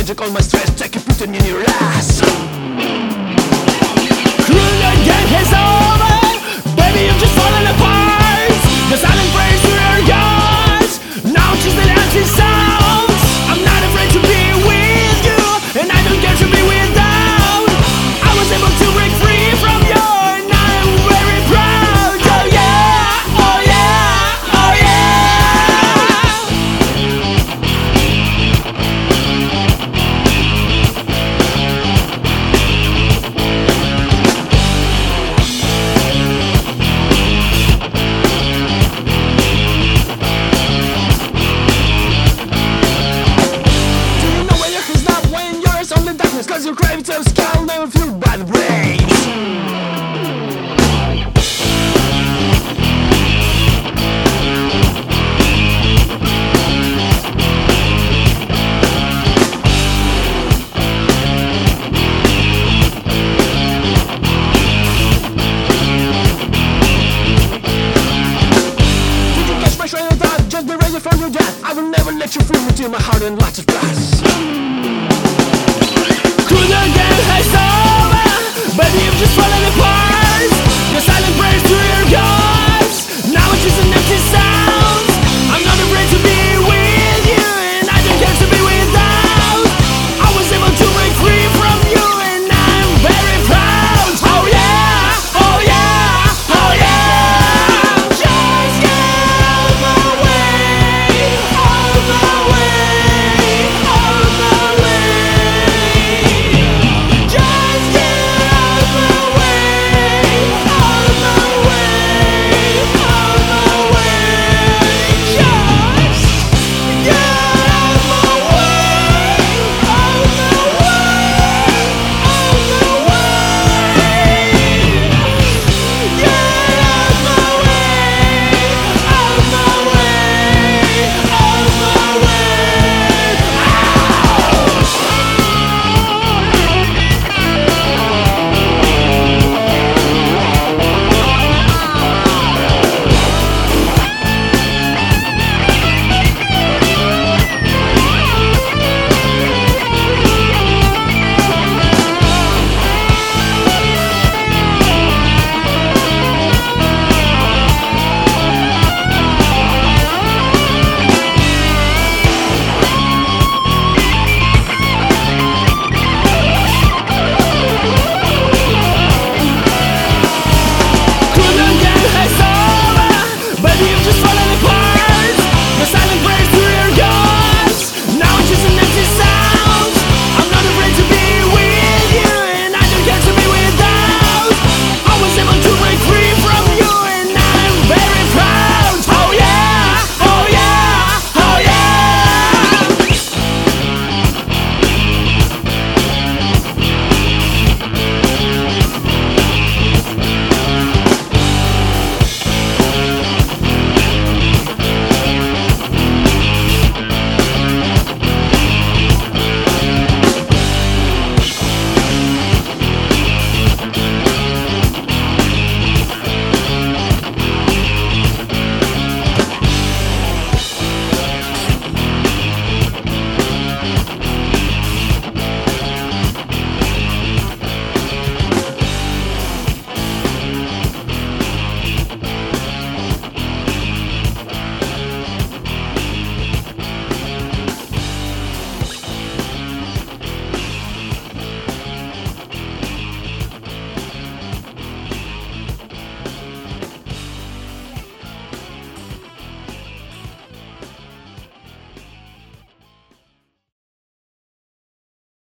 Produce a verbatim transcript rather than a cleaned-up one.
take all my stress, take it, put it in your ass. Cruel game is over, baby, you've just fallen apart. The silent praise to your gods, now just an empty sound. I'm not afraid to be with you, and I don't care to be without. I was able to break free from you, and I'm very proud. Oh yeah, oh yeah, oh yeah. Do you know where your head's not when yours on the darkness? Cause your craving to skull never fueled by the brains. Did you catch my shredded thought? Just be ready for your death. I will never let you fool me till my heart and lots of glass. Cruel game is over, baby, you've just fallen apart. The silent praise to